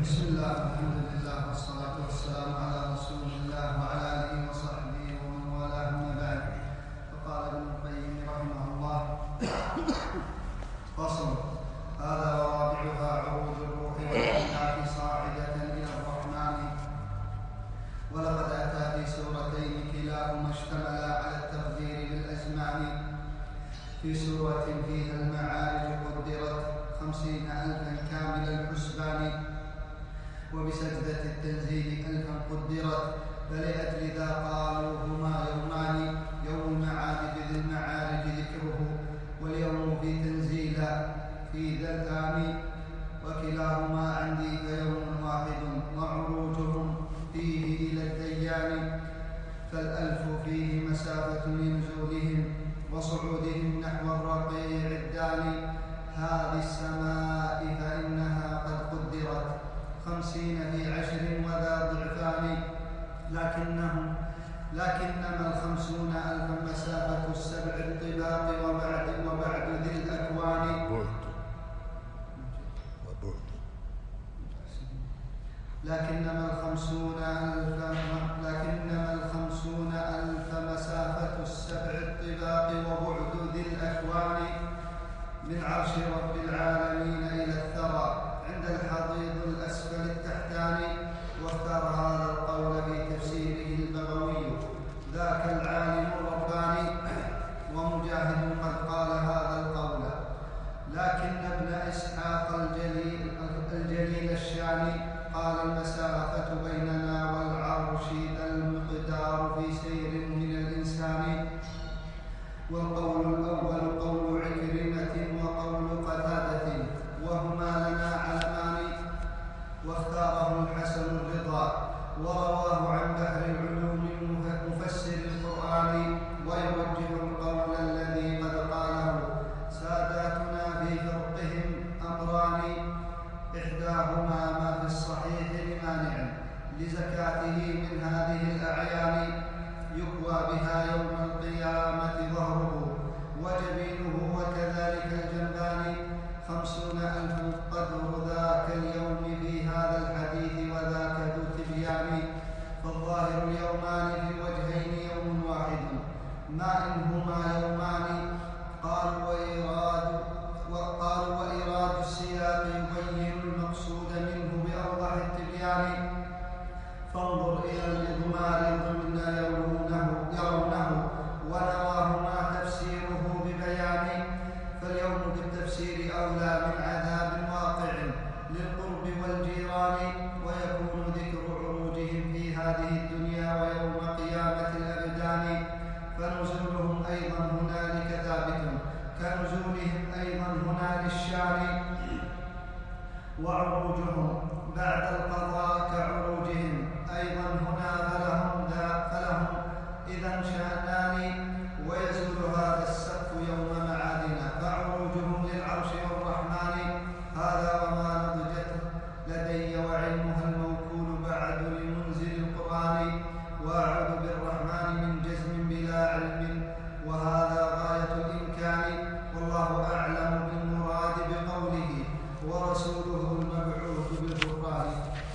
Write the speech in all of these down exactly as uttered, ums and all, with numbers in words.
بسم الله الحمد لله والصلاة والسلام على رسول الله وعلى آله وصحبه ومن والاه أما بعد. فقال ابن القيم رحمه الله: فصل. هذا ورابعها عروج الروح والأملاك صاعدة إلى الرحمن. ولقد أتى في سورتين كلاهما اشتملا على التقدير بالأزمان. في سورة فيها المعارج قدرت خمسين ألفا كامل الحسبان، وبسجدة التنزيل ألفا قدرت، فلأجل ذا قالوا هما يومان: يوم المعارج ذي المعارج ذكره، واليوم في تنزيل في ذا الآن، وكلاهما عندي كيوم واحد، وعروجهم فيه إلى الديان، فالألف فيه مسافة لنزولهم وصعودهم نحو الرقيع الداني. هذه السماء فإنها قد قدرت خمسين في عشر وذا ضعفان، لكنهم لكنما الخمسون ألفا مسافة السبع الطباق وبعد وبعد ذي الأكوان. لكنما الخمسون ألفا لكنما الخمسون ألف مسافة السبع الطباق وبعد ذي الأكوان، من عرش رب العالمين إلى الثرى عند الحضيض الأسفل التحتاني. واختار هذا القول في تفسيره البغوي ذاك العالم الرباني، ومجاهد قد قال هذا القول، لكن ابن إسحاق الجليل, الجليل الشامي قال: المسافة بيننا والعرش المقدار في سير من الإنسان. والقول الأول قول عكرمة وقول قتادة، وهما لنا علمان. واختاره الحسن الرضا، ورواه عن بحر العلوم مفسر القرآن، ويوجه القول الذي قد قاله ساداتنا في فرقهم أمران: إحداهما ما في الصحيح لمانع لزكاته من هذه الأعيان، يكوى بها يوم القيامة ظهره وجبينه وكذلك الجنبان. خمسون ألف قدر ذاك اليوم في هذا الحديث وذاك ذو تبيان. فالظاهر اليومان في وجهين يوم واحد، ما إن هما يومان. قالوا وإيراد وقالوا وإيراد السياق يبين المقصود منه بأوضح التبيان. فانظر إلى الإضمار ضمن يرونه, يرونه ونواهما تفسيره ببيان. فاليوم بالتفسير أولى من عذاب واقع للقرب والجيران، ويكون ذكر عروجهم في هذه الدنيا ويوم قيامة الأبدان. فنزولهم أيضا هنالك ثابت كنزولهم أيضا هنا للشان، وعروجهم بعد القضاء كعروجهم أيضا هنا فلهم, فلهم إذا شأنان. ويزول هذا السقف يوم معادنا، فعروجهم للعرش والرحمن. هذا وما نضجته لدي وعلمها الموكول بعد لمنزل القرآن. وأعوذ بالرحمن من جزم بلا علم، وهذا غاية الإمكان. والله أعلم بالمراد بقوله ورسوله المبعوث بالقرآن.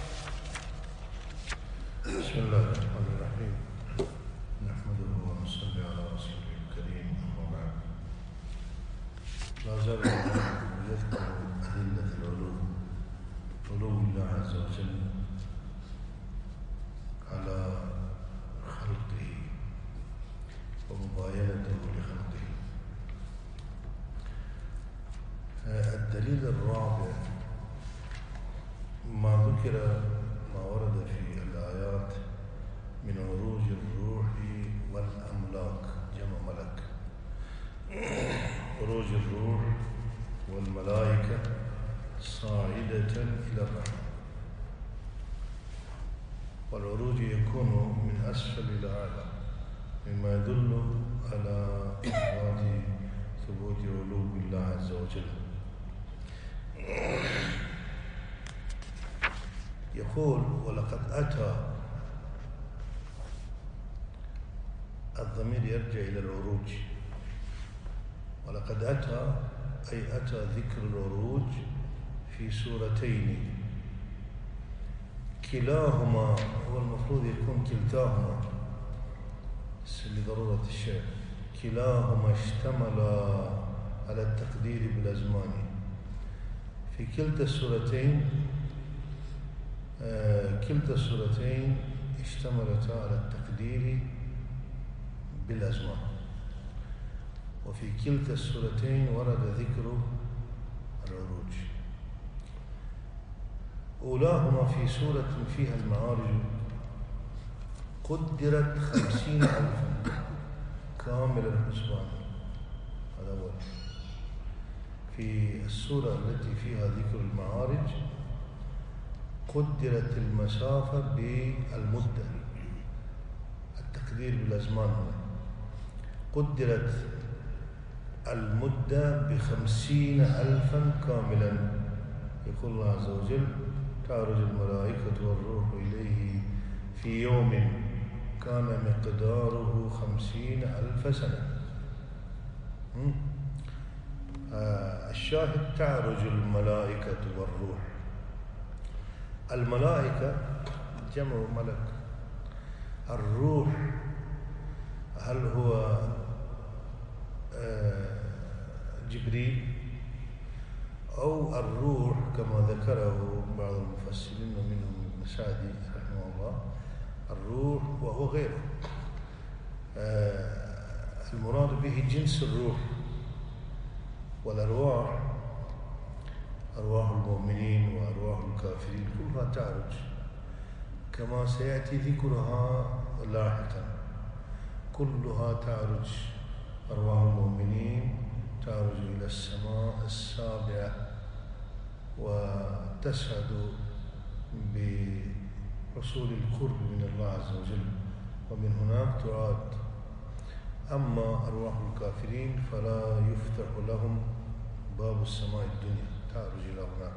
بسم الله الرحمن الرحيم. نحمده ونصلي على رسوله الكريم، أما بعد. لا زال يذكر أدلة العلو، علو الله عز وجل على خلقه ومباينته لخلقه. الدليل الرابع ما ذكر ما ورد في الآيات من عروج الروح والأملاك، جمع ملك. عروج الروح والملائكة صاعدة إلى الرحمن، والعروج يكون من أسفل إلى أعلى، مما يدل على إثبات ثبوت علو الله عز وجل. يقول: ولقد أتى، الضمير يرجع إلى العروج. ولقد أتى أي أتى ذكر العروج في سورتين كلاهما هو المفروض يكون كلتاهما لضرورة الشيء. كلاهما اشتمل على التقدير بالأزمان. في كلتا السورتين آه كلتا السورتين اشتملتا على التقدير بالأزمان، وفي كلتا السورتين ورد ذكر العروج. أولاهما في سورة فيها المعارج قدرت خمسين ألفا كامل الحسبان. هذا أول. في السورة التي فيها ذكر المعارج قدرت المسافة بالمدة، التقدير بالأزمان هنا قدرت المدة بخمسين ألفا كاملا. يقول الله عز وجل: تعرج الملائكة والروح إليه في يوم كان مقداره خمسين ألف سنة. آه الشاهد تعرج الملائكة والروح. الملائكة جمع ملك. الروح هل هو آه جبريل أو الروح كما ذكره بعض المفسرين ومنهم ابن سعدي رحمه الله، الروح وهو غيره. آه المراد به جنس الروح، والأرواح أرواح المؤمنين وأرواح الكافرين كلها تعرج كما سيأتي ذكرها لاحقا. كلها تعرج. أرواح المؤمنين تعرج إلى السماء السابعة وتسعد بحصول القرب من الله عز وجل، ومن هناك تعاد. أما أرواح الكافرين فلا يفتح لهم باب السماء الدنيا، تعرج إلى هناك.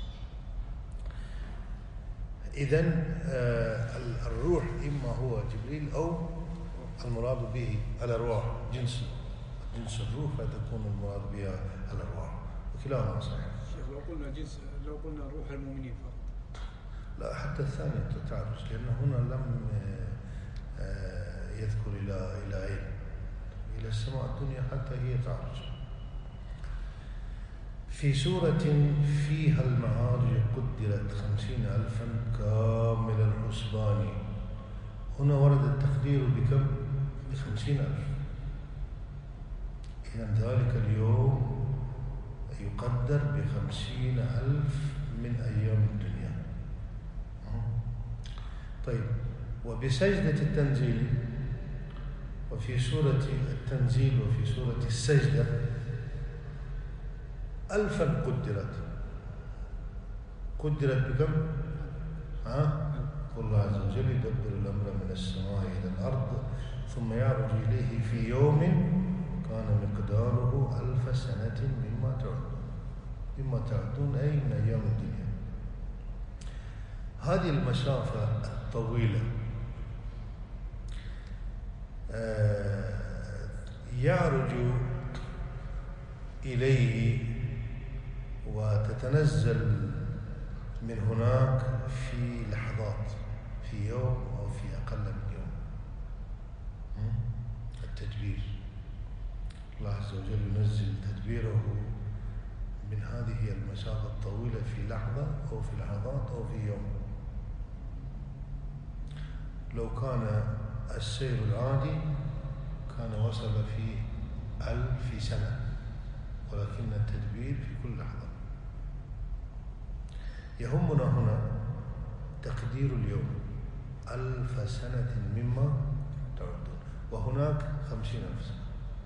إذن الروح إما هو جبريل أو المراد به الأرواح جنس جنس الروح، فتكون المراد بها الأرواح، وكلاهما صحيح. شيخ لو قلنا جنس لو قلنا روح المؤمنين فقط، لا حتى الثانية تعرج، لأن هنا لم يذكر إلى إلى أين؟ إلى السماء الدنيا حتى هي تعرج. في سورة فيها المعارج قدرت خمسين ألفا كامل الحسبان. هنا ورد التقدير بكم؟ بخمسين ألف. إذن ذلك اليوم يقدر بخمسين ألف من أيام الدنيا. طيب، وبسجدة التنزيل، وفي سورة التنزيل وفي سورة السجدة ألفا قدرت. قدرت بكم؟ ها؟ قل الله عز وجل: يدبر الأمر من السماء إلى الأرض ثم يعرج إليه في يوم كان مقداره ألف سنة مما تعدون. مما تعدون أي من أيام الدنيا. هذه المسافة الطويلة يعرج إليه وتتنزل من هناك في لحظات، في يوم أو في أقل من يوم. التدبير، الله عز وجل ينزل تدبيره من هذه المسافة الطويلة في لحظة أو في لحظات أو في يوم. لو كان السير العادي كان وصل في ألف سنة، ولكن التدبير في كل لحظة. يهمنا هنا تقدير اليوم ألف سنة مما تعدون، وهناك خمسين ألف سنة.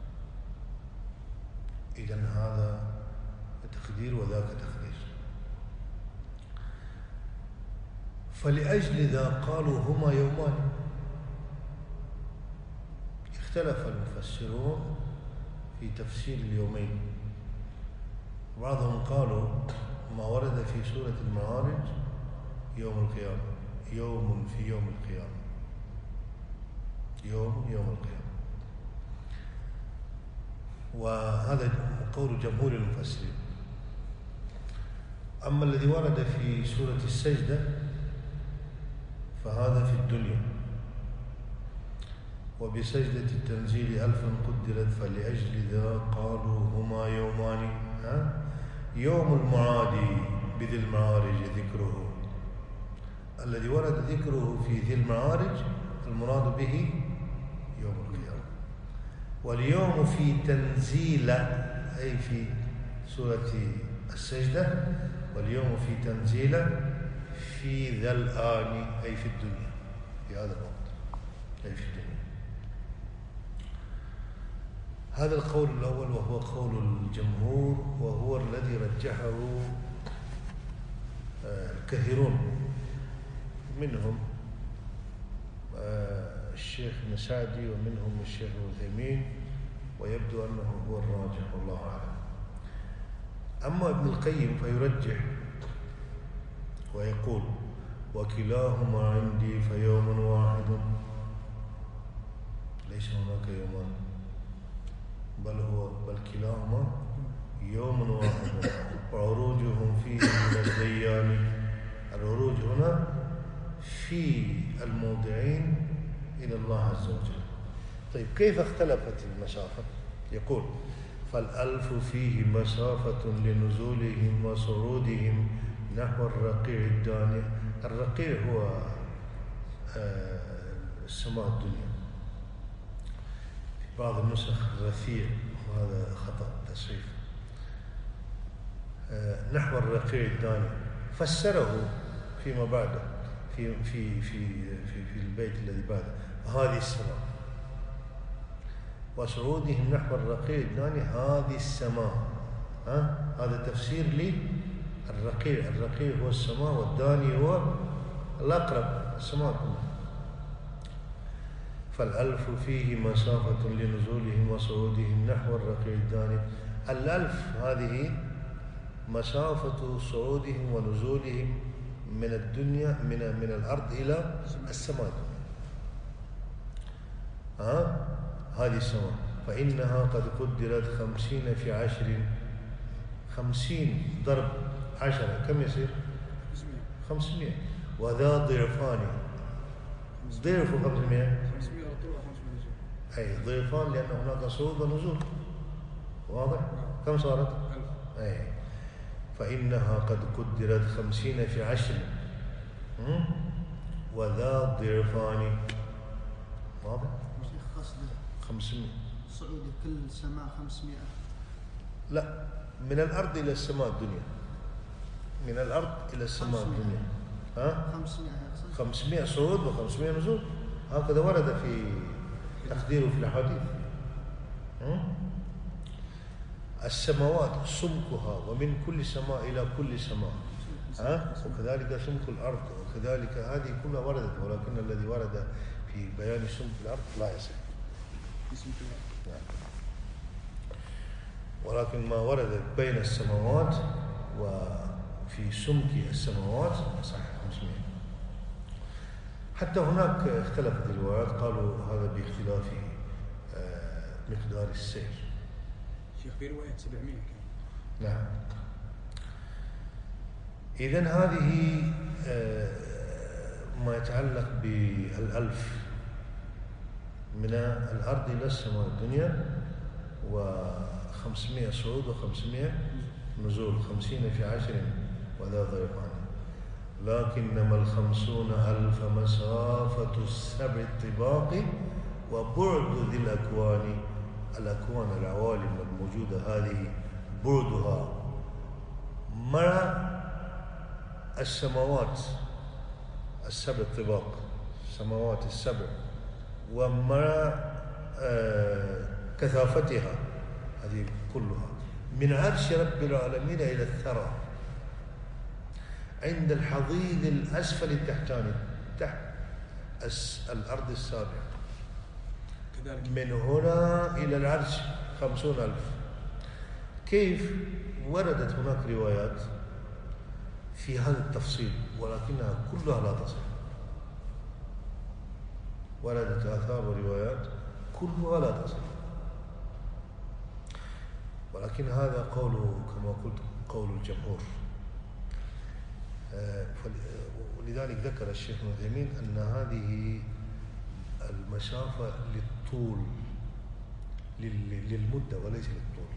إذن هذا تقدير وذاك تقدير. فلأجل ذا قالوا هما يومان. اختلف المفسرون في تفسير اليومين. بعضهم قالوا ما ورد في سورة المعارج يوم القيامة، يوم في يوم القيامة، يوم يوم القيامة. وهذا قول جمهور المفسرين. أما الذي ورد في سورة السجدة فهذا في الدنيا. وبسجدة التنزيل ألف قدرت فلأجل ذا قالوا هما يومان. ها؟ يوم المعاد بذي المعارج ذكره، الذي ورد ذكره في ذي المعارج المراد به يوم القيامة. واليوم في تنزيل أي في سورة السجدة، واليوم في تنزيل في ذا الآن أي في الدنيا، في هذا الوقت أي في الدنيا. هذا القول الأول وهو قول الجمهور، وهو الذي رجحه الكثيرون منهم الشيخ النسعدي ومنهم الشيخ العثيمين، ويبدو أنه هو الراجح والله أعلم. أما ابن القيم فيرجح ويقول وكلاهما عندي فيوم واحد، ليس هناك يومان، بل هو بل كلاهما يوم واحد، وعروجهم فيه من الديان. العروج هنا في الموضعين إلى الله عز وجل. طيب كيف اختلفت المسافة؟ يقول فالألف فيه مسافة لنزولهم وصعودهم نحو الرقيع الداني. الرقيع هو السماء الدنيا، في بعض النسخ الرفيع، وهذا خطأ تصريف. نحو الرقيع الداني فسره فيما بعده في في في في, في البيت الذي بعده هذه السماء، وصعودهم نحو الرقيع الداني هذه السماء. ها؟ هذا تفسير للرقيع. الرقيع هو السماء، والداني هو الأقرب السماء كلها. فالألف فيه مسافة لنزولهم وصعودهم نحو الرقيع الداني. الألف هذه مسافة صعودهم ونزولهم من الدنيا من من الأرض إلى السماء. ها؟ هذه السماء فإنها قد قدرت خمسين في عشر. خمسين ضرب عشرة كم يصير؟ خمسمائة. وذا ضعفان، ضعف خمسمائة، أي ضعفان، لأن هناك صعود ونزول. واضح؟ كم صارت؟ أي فإنها قد قدرت خمسين في عشر وذا ضعفان. واضح؟ خمسمائة. صعود كل سماء خمسمائة. لا، من الأرض إلى السماء الدنيا، من الأرض إلى السماء الدنيا. ها؟ خمسمائة. خمسمائة صعود وخمسمائة نزول، هكذا ورد في تقديره في الحديث. السماوات سمكها ومن كل سماء إلى كل سماء. ها؟ وكذلك سمك الأرض، وكذلك هذه كلها وردت، ولكن الذي ورد في بيان سمك الأرض لا يصح. ولكن ما ورد بين السماوات وفي سمك السماوات صحيح خمسمائة. حتى هناك اختلفت الروايات، قالوا هذا باختلاف مقدار السير. شيخ في رواية سبعمائة كان. نعم. إذن هذه ما يتعلق بالألف من الأرض إلى السماء الدنيا، وخمسمائة صعود وخمسمائة نزول، خمسين في عشر وذا ضيفان. لكنما الخمسون ألف مسافة السبع الطباق وبعد ذي الأكوان. الأكوان العوالم الموجودة هذه بعدها مع السماوات السبع الطباق، السماوات السبع، ومع آه كثافتها هذه كلها من عرش رب العالمين إلى الثرى عند الحضيض الأسفل التحتاني تحت الأرض السابعة. من هنا إلى العرش خمسون ألف. كيف؟ وردت هناك روايات في هذا التفصيل، ولكنها كلها لا تصح. وردت آثار وروايات كلها لا تصح، ولكن هذا قول كما قلت قول الجمهور. ولذلك ذكر الشيخ ابن عثيمين أن هذه المسافة للطول، للمدة وليس للطول.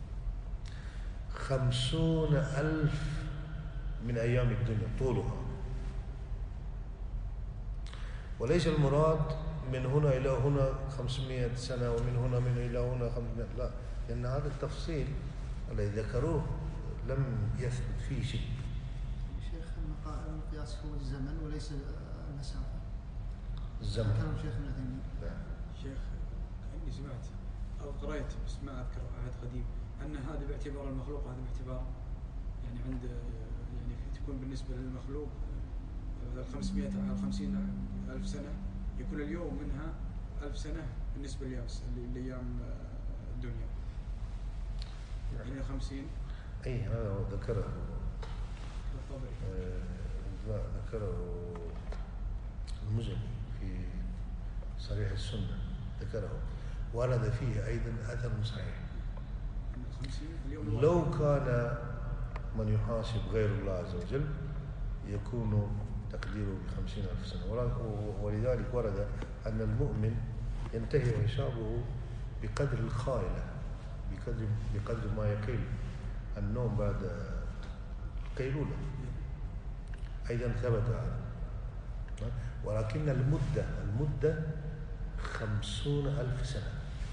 خمسون ألف من أيام الدنيا طولها، وليس المراد من هنا إلى هنا خمسمائة سنة ومن هنا من إلى هنا خمسمائة، لا، لأن هذا التفصيل الذي ذكروه لم يثبت فيه شيء. شيخ المقياس هو الزمن وليس المسافة. الزمن كلام شيخ ابن عثيمين. شيخ إني سمعت أو قرأت بس ما أذكر عهد قديم أن هذا باعتبار المخلوق وهذا باعتبار يعني عند يعني تكون بالنسبة للمخلوق خمسمائة على خمسين ألف سنة، يكون اليوم منها ألف سنة بالنسبة لأيام الدنيا. يعني خمسين. أي هذا ذكره الطبري. آه ذكره المزني في صريح السنة، ذكره ورد فيه أيضا أثر صحيح. لو كان من يحاسب غير الله عز وجل يكون تقديره بخمسين ألف سنة، ولذلك ورد أن المؤمن ينتهي حسابه بقدر الخائلة، بقدر, بقدر ما يقل النوم بعد قيلولة. أيضا ثبت هذا، ولكن المدة المدة خمسون ألف سنة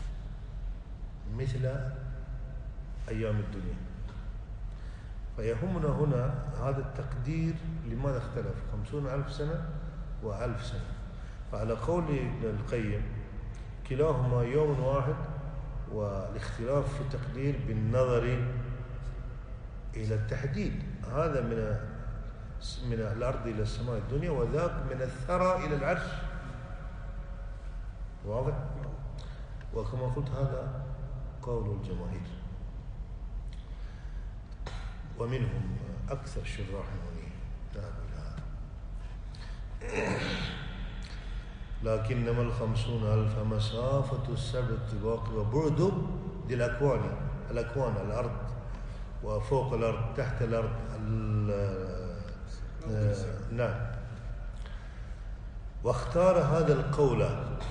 مثل أيام الدنيا. فيهمنا هنا هذا التقدير لماذا اختلف خمسون ألف سنة وألف سنة. فعلى قول ابن القيم كلاهما يوم واحد، والاختلاف في التقدير بالنظر إلى التحديد، هذا من من الأرض إلى السماء الدنيا، وذاك من الثرى إلى العرش. واضح؟ وكما قلت هذا قول الجماهير، ومنهم أكثر شراح المنير ذهبوا إلى هذا. لكنما الخمسون ألف مسافة السبع طباق وبعد دي الأكوان، الأكوان الأرض وفوق الأرض تحت الأرض. نعم. واختار هذا القول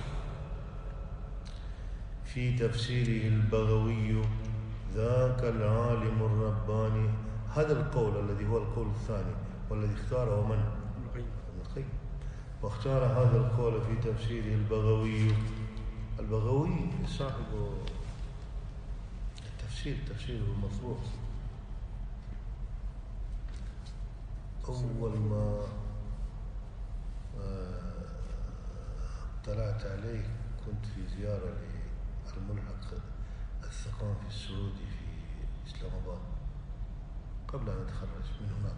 في تفسيره البغوي ذاك العالم الرباني. هذا القول الذي هو القول الثاني والذي اختاره من؟ ابن القيم. واختار هذا القول في تفسيره البغوي. البغوي صاحب التفسير، تفسيره المطروح. أول ما اطلعت عليه كنت في زيارة للملحق الثقافي السعودي في إسلام آباد قبل أن أتخرج من هناك.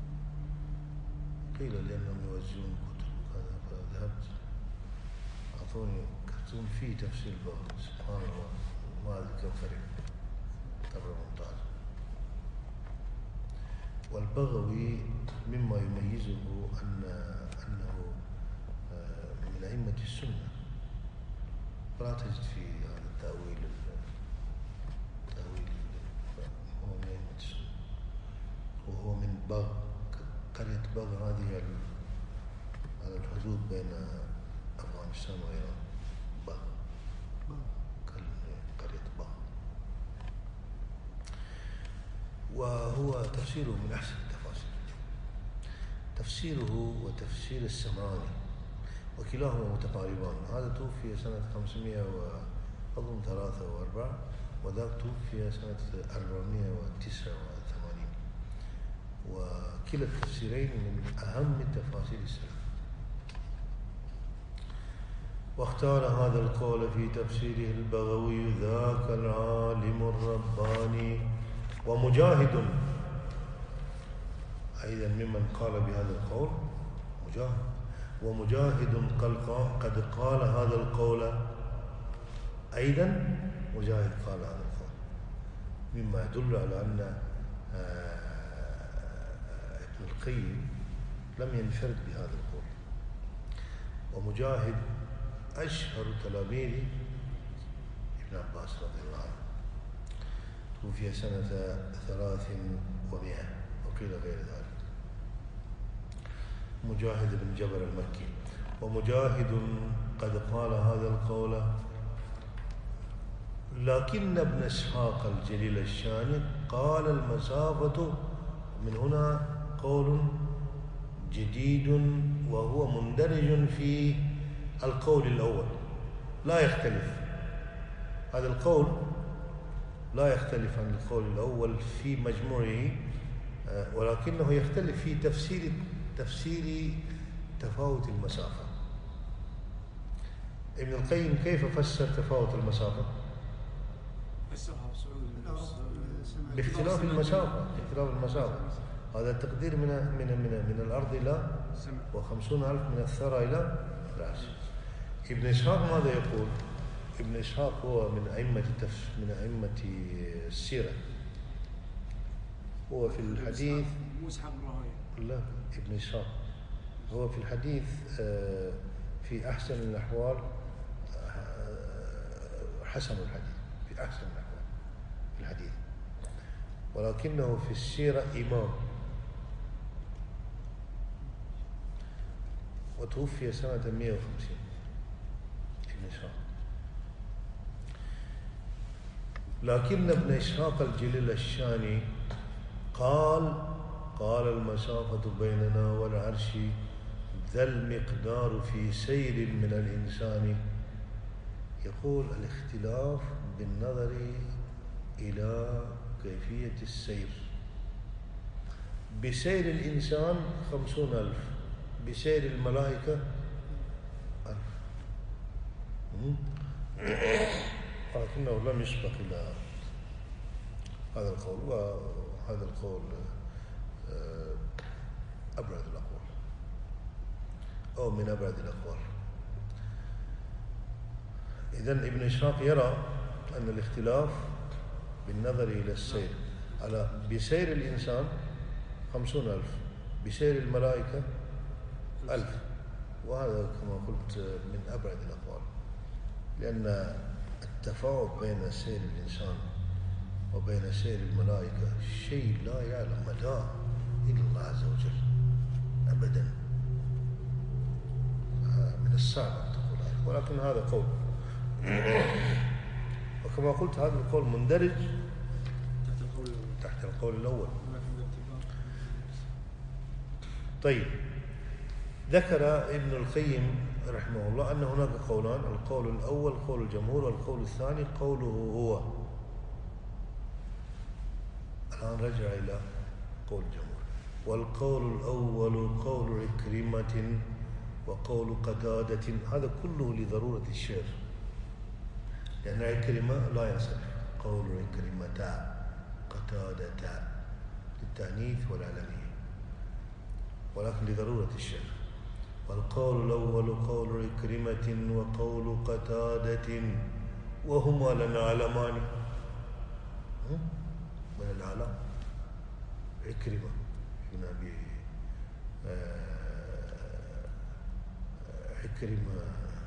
قيل لي أنهم يوزعون كتب وكذا، فذهبت أعطوني كرتون فيه تفسير البغوي. سبحان الله، ما أدري كم فرق، تبرع ممتاز. والبغوي مما يميزه أن أنه من أئمة السنة، فلا تجد فيه هذا التأويل التأويل هو من أئمة السنة، وهو من بغ، قرية بغ هذه على الحدود بين أفغانستان وإيران. بغ قرية بغ، وهو تفسيره من أحسن التفاسير، تفسيره وتفسير السمعاني، وكلاهما متقاربان. هذا توفي سنة خمسمائة وأظن ثلاثة وأربعة، وذاك توفي سنة أربعمائة وتسعة وثمانين، وكلا التفسيرين من أهم التفاسير السلف. واختار هذا القول في تفسيره البغوي ذاك العالم الرباني. ومجاهد أيضا ممن قال بهذا القول، مجاهد. ومجاهد قد قال هذا القول أيضا، مجاهد قال هذا القول، مما يدل على أن ابن القيم لم ينفرد بهذا القول. ومجاهد أشهر تلاميذ ابن عباس رضي الله عنه، توفي سنة ثلاث ومئة وقيل غير ذلك. مجاهد بن جبر المكي. ومجاهد قد قال هذا القول، لكن ابن إسحاق الجليل الشاني قال المسافة، من هنا قول جديد وهو مندرج في القول الأول، لا يختلف. هذا القول لا يختلف عن القول الأول في مجموعه، ولكنه يختلف في تفسير تفسير تفاوت المسافة. ابن القيم كيف فسر تفاوت المسافة؟ فسرها باختلاف المسافة، اختلاف المسافة. هذا التقدير من من من من الأرض إلى وخمسون ألف، من الثرى إلى العرش. ابن إسحاق ماذا يقول؟ ابن إسحاق هو من أئمة من أئمة السيرة، هو في الحديث لا ابن إسحاق هو في الحديث في أحسن الأحوال، حسن الحديث في أحسن الأحوال في الحديث، ولكنه في السيرة إمام، وتوفي سنة مئة وخمسين ابن إسحاق. لكن ابن إسحاق الجليل الشاني قال قال المسافة بيننا والعرش ذا المقدار في سير من الإنسان. يقول الاختلاف بالنظر إلى كيفية السير. بسير الإنسان خمسون ألف، بسير الملائكة ألف، ولكنه لم يسبق إلى هذا القول، وهذا القول أبعد الأقوال أو من أبعد الأقوال. إذن ابن إسحاق يرى أن الاختلاف بالنظر إلى السير على بسير الإنسان خمسون ألف، بسير الملائكة ألف، وهذا كما قلت من أبعد الأقوال، لأن التفاوت بين سير الإنسان وبين سير الملائكة شيء لا يعلم مداه إلا الله عز وجل أبدا، من الصعب أن تقول هذا، ولكن هذا قول. وكما قلت هذا القول مندرج تحت القول الأول. تحت القول الأول. طيب، ذكر ابن القيم رحمه الله أن هناك قولان، القول الأول قول الجمهور، والقول الثاني قوله هو. الآن رجع إلى قول الجمهور. والقول الأول قول عكرمة وقول قتادة، هذا كله لضرورة الشعر، لأن عكرمة لا ينصرف، قول عكرمة قتادة للتأنيث والعلمية، ولكن لضرورة الشعر. والقول الأول قول عكرمة وقول قتادة وهما لنا علمان من العلم. عكرمة بن أبي عكرمة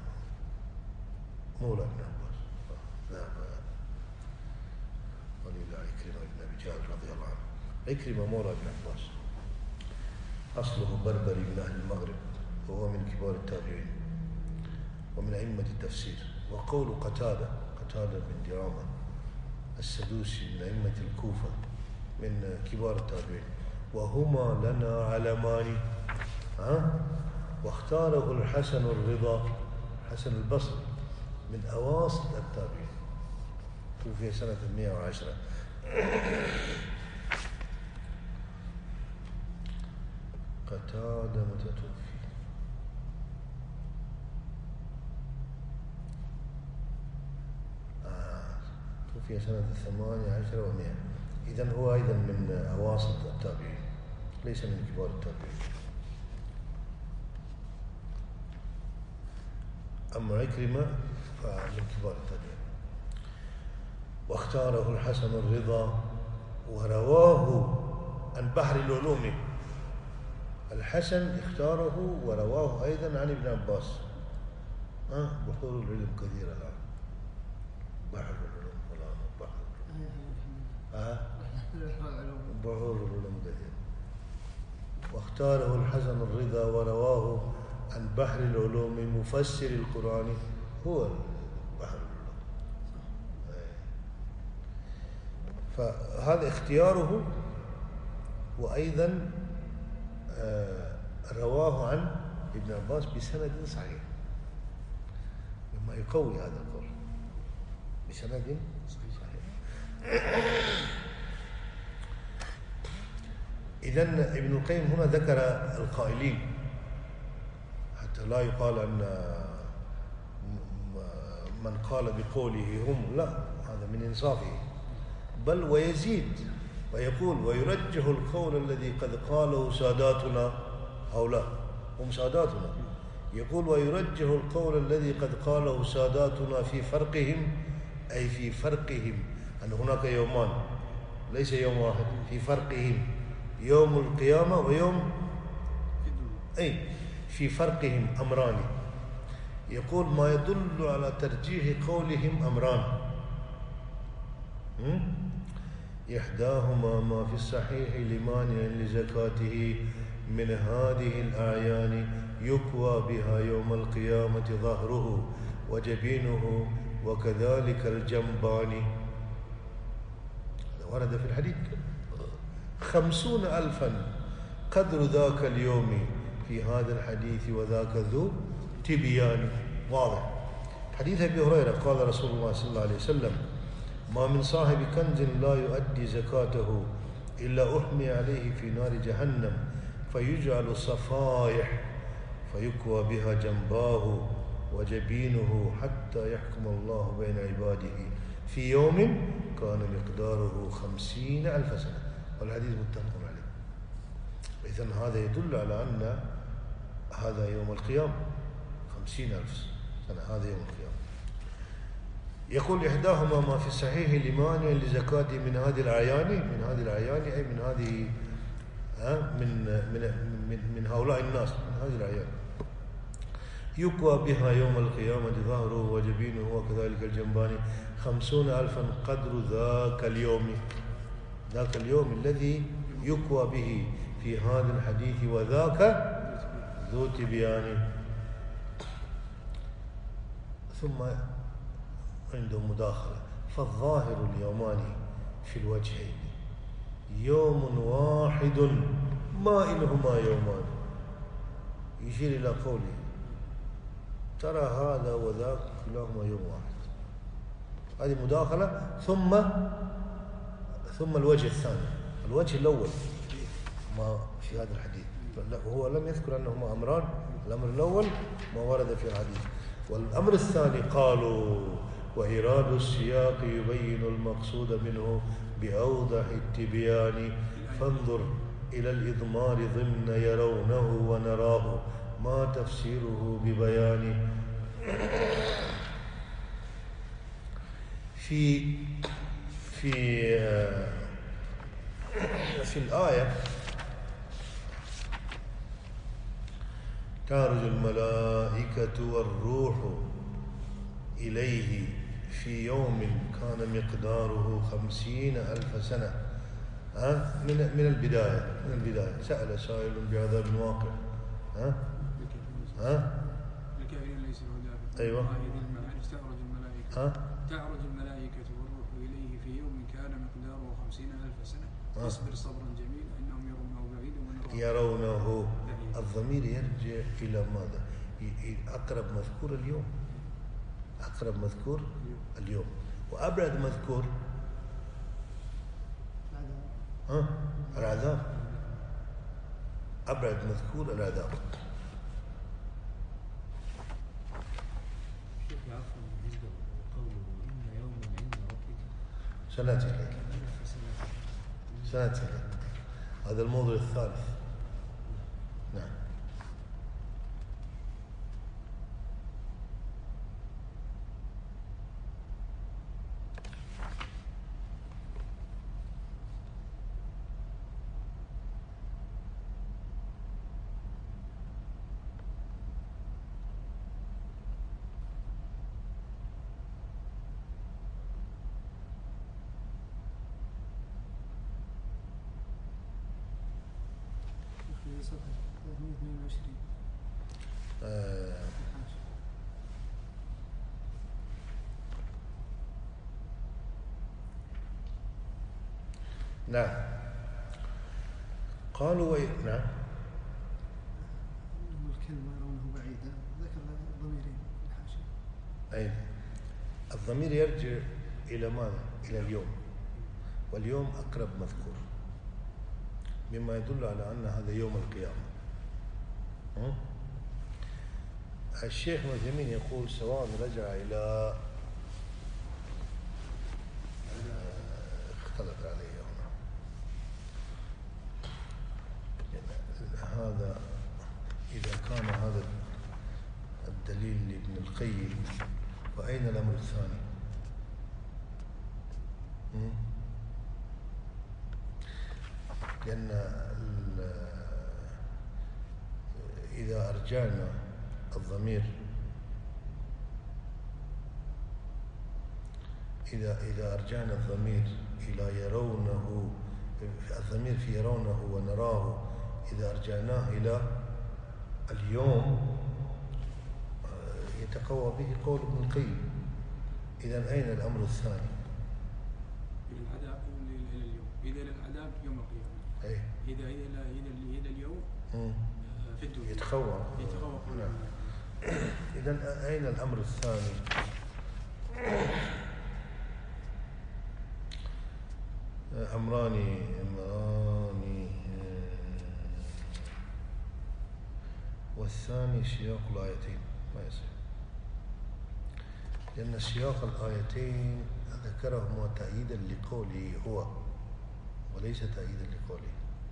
مولى ابن عباس، ذهب ولله عكرمة بن أبي جهل رضي الله عنه. عكرمة مولى ابن عباس، أصله بربري من أهل المغرب، وهو من كبار التابعين ومن أئمة التفسير. وقول قتادة قتادة بن دعامة السدوسي من أئمة الكوفة من كبار التابعين، وهما لنا علمان. ها؟ واختاره الحسن الرضا، حسن البصري من أواسط التابعين، توفي سنة مئة وعشرة. قتادة متى توفي؟ آه. توفي سنة ثمانية عشر ومئة، إذن هو أيضا من أواسط التابعين، ليس من كبار التابعين. أما عكرمة فمن كبار التابعين. واختاره الحسن الرضا ورواه عن بحر العلوم. الحسن اختاره ورواه أيضا عن ابن عباس. أه بحور العلم كثيرة الآن، بحر العلوم فلان بحر العلوم. أه بحور العلوم كثير. واختاره الحسن الرضا ورواه عن بحر العلوم مفسر القرآن هو بحر العلوم. فهذا اختياره. وأيضا رواه عن ابن عباس بسند صحيح، مما يقوي هذا القول بسند صحيح. إذن ابن القيم هنا ذكر القائلين حتى لا يقال أن من قال بقوله هم، لا، هذا من إنصافه، بل ويزيد ويقول ويرجح القول الذي قد قاله ساداتنا، هؤلاء هم ساداتنا، يقول ويرجح القول الذي قد قاله ساداتنا في فرقهم، أي في فرقهم أن هناك يومان ليس يوم واحد، في فرقهم يوم القيامة ويوم، أي في فرقهم أمران. يقول ما يدل على ترجيح قولهم أمران، إحداهما ما في الصحيح لمانع لزكاته من هذه الأعيان يكوى بها يوم القيامة ظهره وجبينه وكذلك الجنبان. هذا ورد في الحديث. خمسون ألفا قدر ذاك اليوم في هذا الحديث وذاك ذو تبيان. واضح. حديث أبي هريرة قال رسول الله صلى الله عليه وسلم ما من صاحب كنز لا يؤدي زكاته إلا أحمي عليه في نار جهنم فيجعل صفائح فيكوى بها جنباه وجبينه حتى يحكم الله بين عباده في يوم كان مقداره خمسين ألف سنة. والحديث متفق عليه. إذن هذا يدل على أن هذا يوم القيامة خمسين ألف سنة، هذا يوم القيامة. يقول إحداهما ما في الصحيح لمانع لزكاة من هذه الأعيان، من هذه الأعيان أي من هذه من من من, من هؤلاء الناس، من هذه الأعيان يكوى بها يوم القيامة ظهره وجبينه وكذلك الجنبان خمسون ألفا قدر ذاك اليوم، ذاك اليوم الذي يكوى به في هذا الحديث وذاك ذو تبيان. ثم عنده مداخلة فالظاهر اليومان في الوجهين يوم واحد ما إنهما يومان، يشير إلى قوله ترى هذا وذاك كلاهما يوم واحد. هذه مداخلة. ثم ثم الوجه الثاني، الوجه الأول ما في هذا الحديث هو لم يذكر أنهما أمران. الأمر الأول ما ورد في الحديث، والأمر الثاني قالوا وإيراد السياق يبين المقصود منه بأوضح التبيان فانظر إلى الإضمار ضمن يرونه ونراه ما تفسيره ببيان. في في في الآية تعرج الملائكة والروح إليه في يوم كان مقداره خمسين ألف سنة. ها من من البداية من البداية سأل سائل بعذاب واقع. ها ها الكافرين ليس له دافع. أيوة. تعرج الملائكة ها تعرج الملائكة والروح إليه في يوم كان مقداره خمسين ألف سنة فاصبر صبرا جميلا إنهم يرونه بعيدا ونراه يرونه. الضمير يرجع إلى ماذا؟ أقرب مذكور اليوم، أقرب مذكور اليوم، وأبعد مذكور ها العذاب. أبعد مذكور العذاب. سنأتي إليك سنأتي إليك. هذا الموضوع الثالث. نعم. في صفحة ثلاثمائة واثنين وعشرين. آه نعم قالوا وي... نعم الكلمة يرونه بعيدا ذكر الضميرين الحاشية. أي الضمير يرجع إلى ماذا؟ إلى اليوم، واليوم أقرب مذكور مما يدل على أن هذا يوم القيامة. الشيخ ابن عثيمين يقول سواء رجع إلى اختلط عليه هنا هذا إذا كان هذا الدليل لابن القيم فأين الأمر الثاني؟ لأن إذا أرجعنا الضمير إذا إذا أرجعنا الضمير إلى يرونه، الضمير في يرونه ونراه، إذا أرجعناه إلى اليوم يتقوى به قول ابن القيم. إذن أين الأمر الثاني؟ إلى العذاب إلى اليوم، إذا إلى العذاب يوم القيامة. أي. إذا إلى إلى إلى اليوم مم. في الدنيا يتقوى يتقوى. نعم. إذن أين الأمر الثاني؟ أمران أمران والثاني سياق الآيتين ما يصير، لأن سياق الآيتين ذكرهما تأييدا لقوله هو وليس تأييدا لقوله.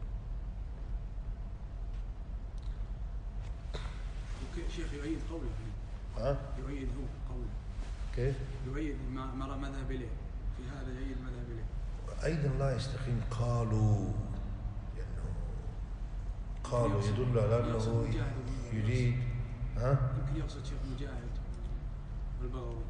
شيخ يؤيد قوله. ها؟ يؤيد هو قوله. كيف؟ يؤيد ما مذهب إليه في هذا، يؤيد مذهب إليه. أيضا لا يستقيم قالوا، لأنه قالوا يدل على أنه يريد. ها؟ يمكن يقصد شيخ مجاهد والبغوي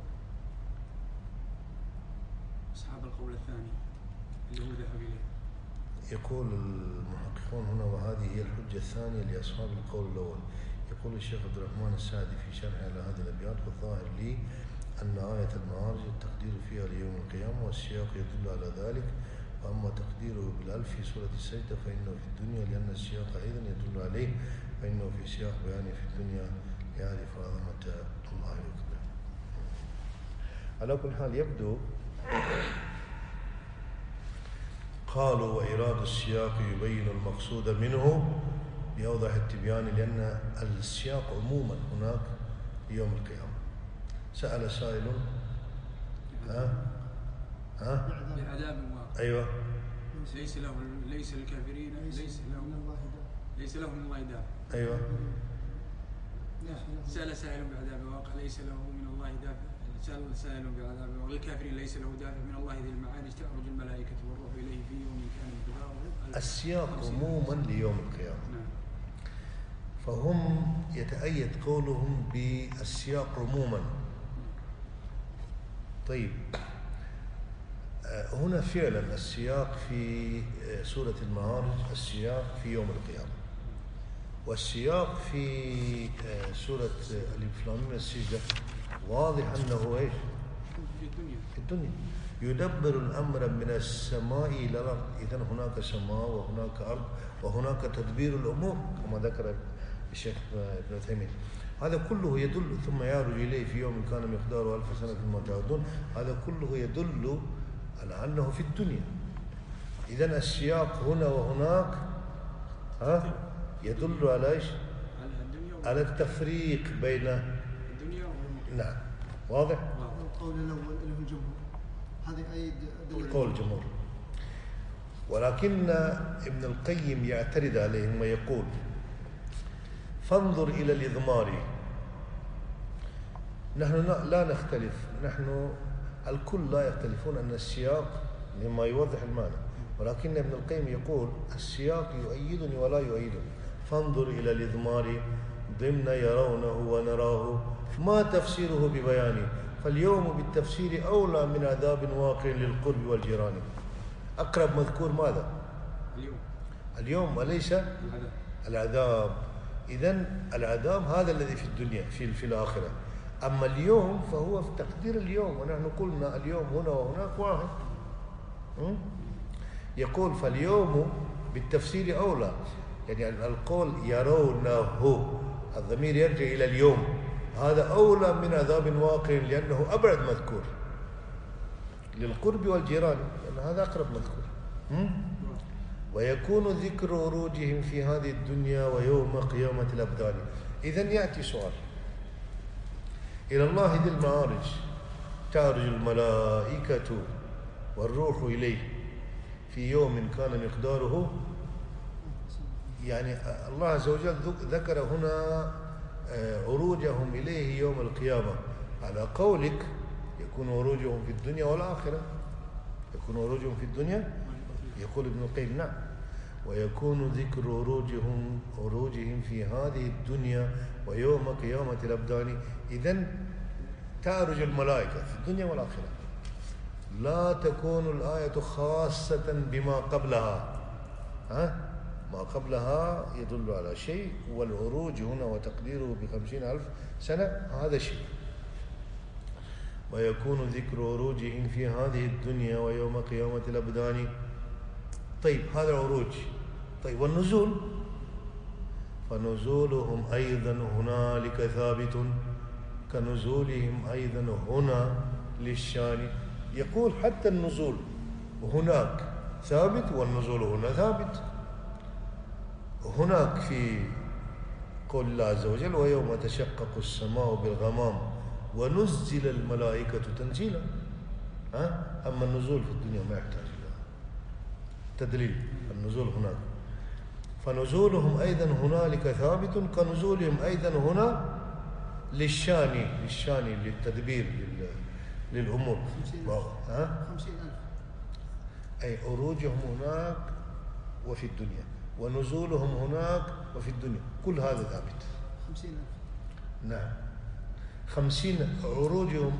أصحاب القول الثاني اللي هو ذهب إليه. يقول المحققون هنا وهذه هي الحجة الثانية لأصحاب القول الأول. يقول الشيخ عبد الرحمن السعدي في شرح على هذه الأبيات: والظاهر لي أن آية المعارج التقدير فيها ليوم القيامة، والسياق يدل على ذلك. وأما تقديره بالألف في سورة السجدة فإنه في الدنيا، لأن السياق أيضا يدل عليه، فإنه في سياق بيانه في الدنيا يعرف عظمة الله وكبره. على كل حال يبدو قالوا وإراد السياق يبين المقصود منه بأوضح التبيان، لأن السياق عموما هناك يوم القيامة. سأل سائل ها ها بعذاب واقع. أيوة. ليس له ليس للكافرين ليس لهم ليس لهم من الله دافع. أيوة. سأل سائل بعذاب واقع ليس له من الله دافع. سأل سائل بعذاب واقع للكافرين ليس له دافع من الله ذي المعارج تعرج الملائكة والروح إليه في يوم كان مقداره. السياق عموما ليوم القيامة. نعم. فهم يتأيد قولهم بالسياق عموما. طيب هنا فعلا السياق في سورة المعارج السياق في يوم القيامة، والسياق في سورة الألف لام ميم السجدة واضح أنه إيش؟ في الدنيا. في الدنيا يدبر الأمر من السماء إلى الأرض. إذن هناك سماء وهناك أرض وهناك تدبير الأمور كما ذكر الشيخ ابن عثيمين. هذا كله يدل ثم يعرج إليه في يوم كان مقداره ألف سنة مما تعودون. هذا كله يدل على أنه في الدنيا. إذن السياق هنا وهناك ها يدل على إيش؟ على التفريق بين الدنيا والمقيم. نعم واضح؟ القول الأول اللي هو الجمهور هذا أيد قول الجمهور، ولكن ابن القيم يعترض عليهم ويقول: فانظر إلى الإضمار. نحن لا نختلف، نحن الكل لا يختلفون أن السياق مما يوضح المعنى، ولكن ابن القيم يقول السياق يؤيدني ولا يؤيدني. فانظر إلى الإضمار ضمن يرونه ونراه ما تفسيره ببيانه، فاليوم بالتفسير أولى من عذاب واقع للقرب والجيران. أقرب مذكور ماذا؟ اليوم. اليوم وليس العذاب. إذن العذاب هذا الذي في الدنيا في في الآخرة. أما اليوم فهو في تقدير اليوم، ونحن قلنا اليوم هنا وهناك واحد. يقول فاليوم بالتفسير أولى، يعني القول يرونه الضمير يرجع إلى اليوم، هذا أولى من عذاب واقع لأنه أبعد مذكور للقرب والجيران، لأن هذا أقرب مذكور. ويكون ذكر عروجهم في هذه الدنيا ويوم قيامة الأبدان. إذن يأتي سؤال: إلى الله ذي المعارج تعرج الملائكة والروح إليه في يوم كان مقداره، يعني الله عز وجل ذكر هنا عروجهم إليه يوم القيامة على قولك يكون عروجهم في الدنيا والآخرة. يكون عروجهم في الدنيا، يقول ابن القيم نعم، ويكون ذكر عروجهم عروجهم في هذه الدنيا ويوم قيامة الأبدان. إذن تعرج الملائكة في الدنيا والآخرة. لا تكون الآية خاصة بما قبلها، ها؟ ما قبلها يدل على شيء، والعروج هنا وتقديره بخمسين ألف سنة هذا شيء. ويكون ذكر عروجهم في هذه الدنيا ويوم قيامة الأبدان. طيب هذا العروج. طيب والنزول؟ فنزولهم أيضا هنالك ثابت كنزولهم أيضا هنا للشان. يقول حتى النزول هناك ثابت والنزول هنا ثابت. هناك في قول الله عز وجل ويوم تشقق السماء بالغمام ونزل الملائكة تنزيلا. ها؟ أما النزول في الدنيا ما يحتاج إلى تدليل، النزول هناك. فنزولهم أيضا هنالك ثابت كنزولهم أيضا هنا للشان، للشان للتدبير للأمور. ها؟ خمسين ألف. أي عروجهم هناك وفي الدنيا، ونزولهم هناك وفي الدنيا، كل هذا ثابت. خمسين ألف. نعم، خمسين عروجهم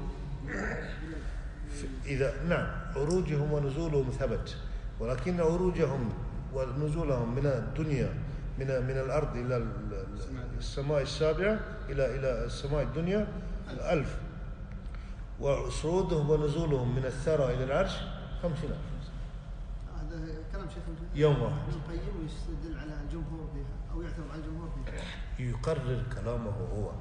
إذا نعم عروجهم ونزولهم ثبت، ولكن عروجهم ونزولهم من الدنيا من من الأرض إلى السماء السابعة إلى إلى السماء الدنيا ألف، وصعودهم ونزولهم من الثرى إلى العرش خمسين ألف. هذا كلام شيخ يوم واحد. ابن القيم ويستدل على الجمهور بها أو يعتمد على الجمهور بها. يقرر كلامه هو،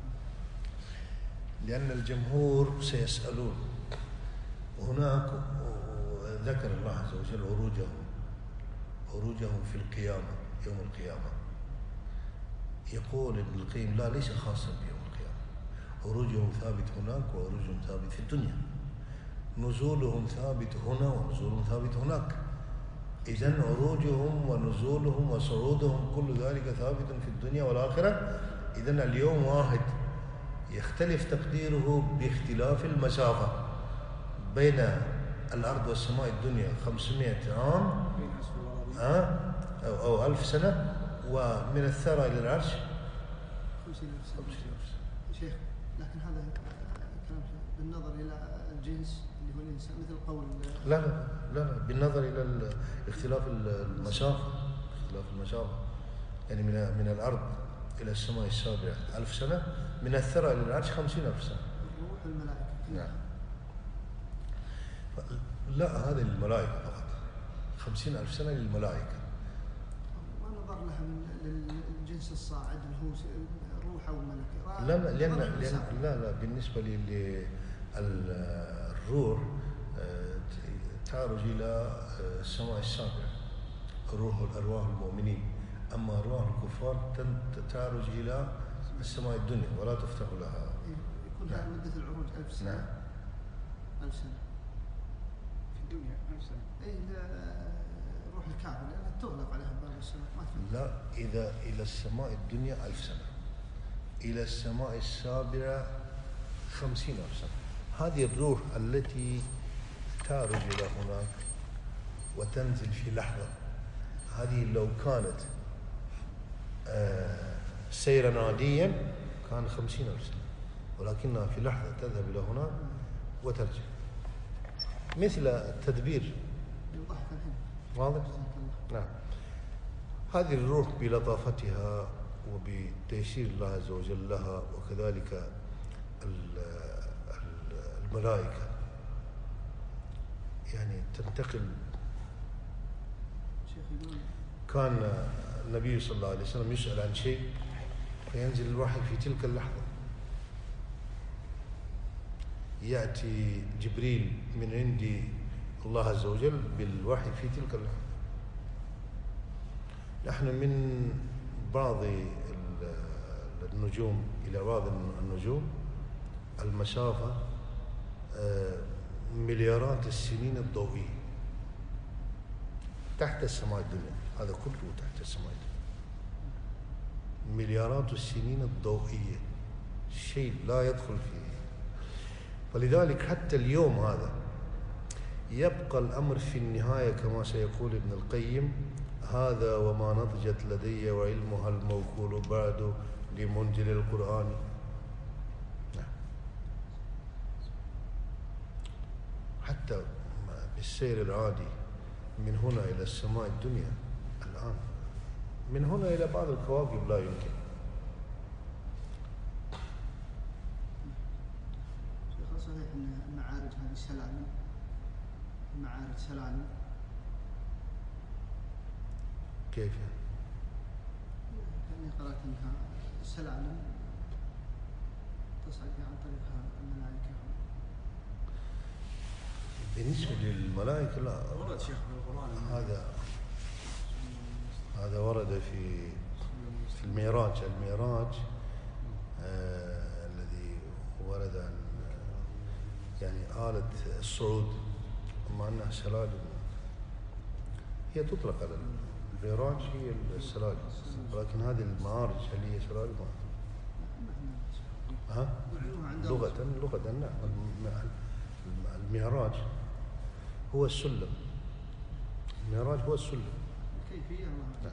لأن الجمهور سيسألون. هناك ذكر الله عز وجل عروجهم عروجهم في القيامة يوم القيامة. يقول ابن القيم لا، ليس خاصا بيوم القيامة. عروجهم ثابت هناك وعروجهم ثابت في الدنيا، نزولهم ثابت هنا ونزولهم ثابت هناك. إذن عروجهم ونزولهم وصعودهم كل ذلك ثابت في الدنيا والآخرة. إذن اليوم واحد، يختلف تقديره باختلاف المسافة بين الأرض والسماء الدنيا خمسمائة عام أه؟ أو, أو ألف سنة، ومن الثرى إلى العرش خمسين ألف سنة. شيخ لكن هذا كلام بالنظر إلى الجنس اللي هو الإنسان مثل قول لا لا لا, لا بالنظر إلى اختلاف المسافة اختلاف المسافة يعني من من الأرض إلى السماء السابعة ألف سنة، من الثرى إلى العرش خمسين ألف سنة. الروح الملائكة. نعم. لا، هذه للملائكة فقط، خمسين ألف سنة للملائكة. ما نظر لها للجنس الصاعد اللي هو روح أو ملكة. لا لا لأن لأن لا لا بالنسبة للروح تعرج إلى السماء السابعة، الروح الأرواح المؤمنين. أما أرواح الكفار تعرج إلى السماء الدنيا ولا تفتح لها. يكون هذه مدة العروج ألف سنة. نعم. ألف سنة. في الدنيا ألف سنة. إيه روح الكعبة لأنها تغلق عليها باب السماء. ما تفتح. لا، إذا إلى السماء الدنيا ألف سنة، إلى السماء السابعة خمسين ألف سنة. هذه الروح التي تعرج إلى هناك وتنزل في لحظة، هذه لو كانت آه سيرا عاديا كان خمسين ألف سنة، ولكنها في لحظة تذهب إلى هناك وترجع، مثل التدبير. يوضح الحين. واضح؟ نعم. هذه الروح بلطافتها وبتيسير الله عز وجل لها، وكذلك الملائكة يعني تنتقل. كان النبي صلى الله عليه وسلم يسأل عن شيء فينزل الوحي في تلك اللحظة، يأتي جبريل من عند الله عز وجل بالوحي في تلك اللحظة. نحن من بعض النجوم إلى بعض النجوم المسافة مليارات السنين الضوئية تحت السماء الدنيا، هذا كله تحت السماء الدنيا، مليارات السنين الضوئية، شيء لا يدخل فيه. فلذلك حتى اليوم هذا يبقى الأمر في النهاية كما سيقول ابن القيم: هذا وما نضجت لدي وعلمها الموكول بعد لمنزل القرآن. حتى بالسير العادي من هنا إلى السماء الدنيا الآن، من هنا إلى بعض الكواكب لا يمكن. شيخ صحيح أن المعارج هذه سلالم، المعارج سلالم، كيف؟ كأني قرأت أنها سلالم تصعد عن طريقها الملائكة. بالنسبة للملائكة لا، ورد شيخ بالقرآن هذا هذا ورد في في الميراج. الميراج آه الذي ورد عن يعني آلة الصعود، مع أنها سلالم، هي تطلق على الميراج هي السلالم، ولكن هذه المعارج هل هي سلالم؟ ها؟ لغة لغة نعم. المعراج هو السلم، المعراج هو السلم. كيفية الله.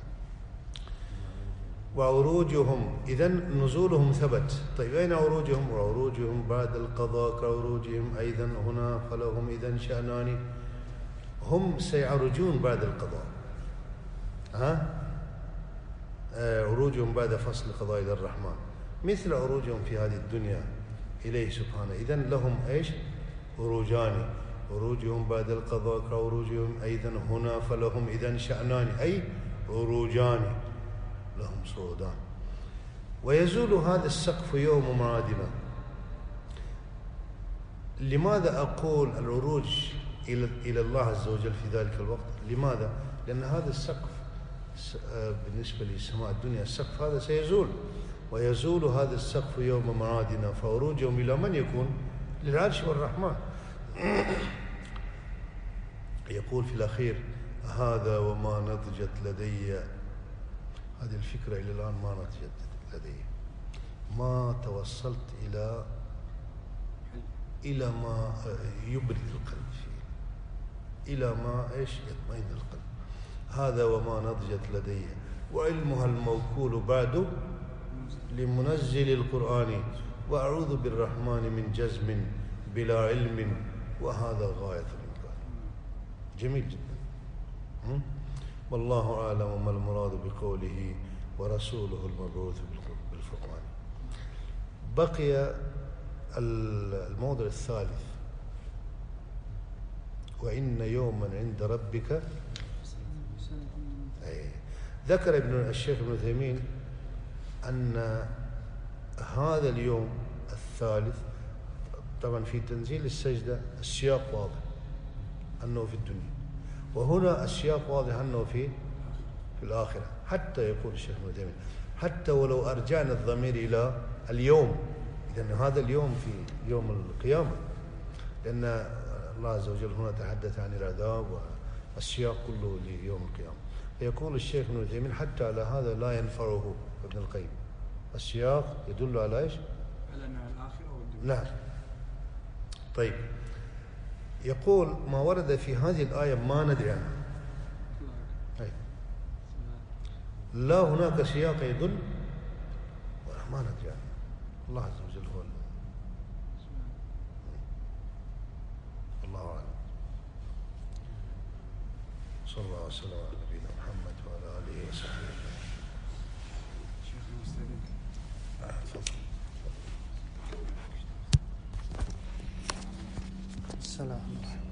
وعروجهم إذا نزولهم ثبت. طيب أين عروجهم؟ وعروجهم بعد القضاء كعروجهم أيضا هنا، فلهم إذا شأنان. هم سيعرجون بعد القضاء، ها؟ آه عروجهم بعد فصل قضاء إلى الرحمن مثل عروجهم في هذه الدنيا إليه سبحانه. إذا لهم إيش؟ عروجان، عروجهم بعد القضاء كعروجهم أيضا هنا، فلهم إذا شأنان أي عروجان، لهم صعودان. ويزول هذا السقف يوم معادنا. لماذا أقول العروج إلى إلى الله عز وجل في ذلك الوقت؟ لماذا؟ لأن هذا السقف بالنسبة لسماء الدنيا، السقف هذا سيزول، ويزول هذا السقف يوم معادنا، فعروجهم إلى من يكون؟ للعرش والرحمن. يقول في الأخير: هذا وما نضجت لدي. هذه الفكرة إلى الآن ما نضجت لدي، ما توصلت إلى إلى ما يبرد القلب فيه، إلى ما إيش يطمئن القلب. هذا وما نضجت لدي وعلمها الموكول بعد لمنزل القرآن، وأعوذ بالرحمن من جزم بلا علم، وهذا غاية الإمكان. جميل جدا. والله أعلم ما المراد بقوله ورسوله المبعوث بالفرقان. بقي الموضع الثالث: وإن يوما عند ربك. أي. ذكر ابن الشيخ ابن تيمية أن هذا اليوم الثالث، طبعا في تنزيل السجدة السياق واضح أنه في الدنيا، وهنا السياق واضح أنه في في الآخرة. حتى يقول الشيخ ابن تيمية حتى ولو أرجعنا الضمير إلى اليوم، لأن هذا اليوم في يوم القيامة، لأن الله عز وجل هنا تحدث عن العذاب والسياق كله ليوم القيامة. فيقول الشيخ ابن تيمية حتى على هذا لا ينفعه ابن القيم، السياق يدل على ايش؟ على أن الآخرة والدنيا. نعم. طيب، يقول ما ورد في هذه الآية ما ندري عنه. لا هناك سياق يدل ولا ما ندري عنه. الله عز وجل هو الله أعلم. صلى الله وسلم على نبينا محمد وعلى آله وصحبه أجمعين. شيخنا مستأذنك. تفضل. السلام عليكم.